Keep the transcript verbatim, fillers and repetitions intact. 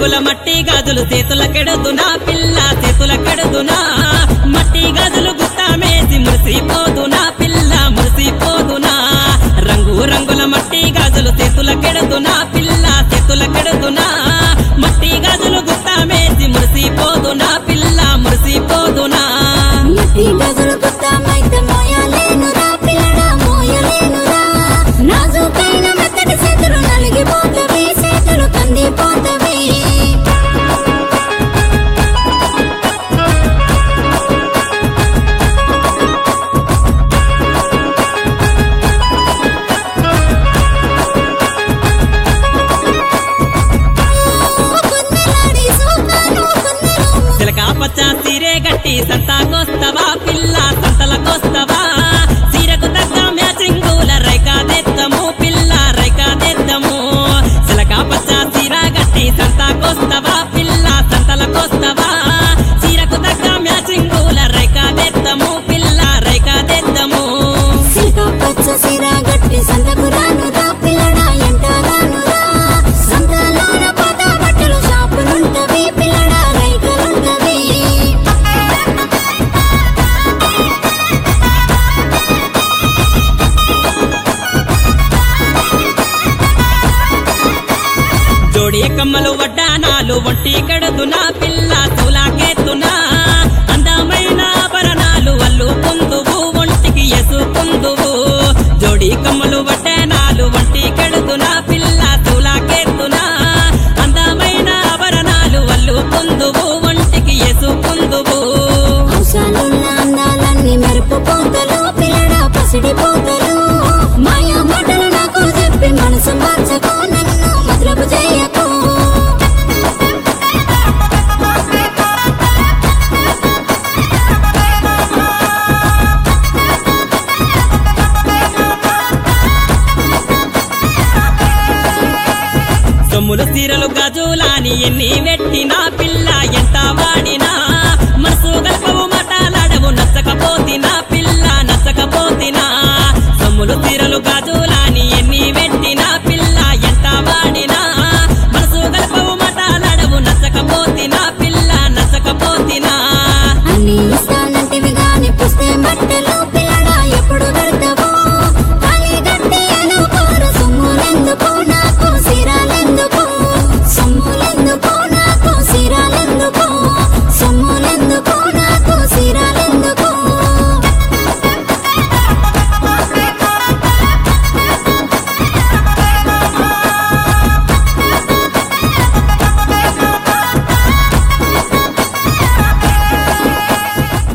రంగుల మట్టి గాజులు చేతుల కెడుదునా పిల్ల చేతుల కెడుదునా మట్టి గాజులు గుత్తామేసి మురిసిపోదునా పిల్ల మురిసిపోదునా రంగు రంగుల మట్టి గాజులు చేతుల కెడుదునా పిల్ల చేతుల కెడుదునా మట్టి గాజులు గుత్తామేసి మురిసిపోదునా పిల్ల మురిసిపోదునా మట్టి గాజులు గుత్తామైతే మోయలేనురా పిల్లడా మోయలేనురా నాజుకైన మెత్తటి చేతులు నలిగిపోతవి చేతులు కందిపోతవి చిలకా పచ్చ సీరే గట్టి సంతాకొస్తవా పిల్ల సంతలకొస్తవా సీరకు తగ్గ మ్యాచింగుల రైకాదెత్తము పిల్ల రైకాదెత్తము చిలకా పచ్చ సీర గట్టి సంతాకొస్తవా పిల్ల సంతలకొస్తవా సీరకు తగ్గ మ్యాచింగుల రైకాదెత్తము పిల్ల రైకాదెత్తము సిల్క పచ్చ సీర గట్టి సంతకు రానురా పిల్లడా ఎంట రానురా సంతలోన పాత బట్టలు షాపులుంటవి పిల్లడా రైకలుంటవి జోడి కమ్మలు వడ్డానాలు ఒంటి కడుదునా పిల్ల తోలాకెత్తునా అందమైన ఆభరణాలు అల్లు పొందువు ఒంటికి ఎసుకుందువు జోడి కమ్మలు వడ్డానాలు ఒంటి కడుదునా పిల్ల తోలాకెత్తునా అందమైన ఆభరణాలు అల్లు పొందువు ఒంటికి ఎసుకుందువు అవసరాలున్న అందాలన్నీ మెరుపు పోతలు పిల్లడా పసిడి పోతలు మాయా మాటలు నాకు చెప్పి మనసు మార్చకు నన్ను మధురపు చేయకు సొమ్ములు సీరలు గజులాని ఎన్ని వెట్టినా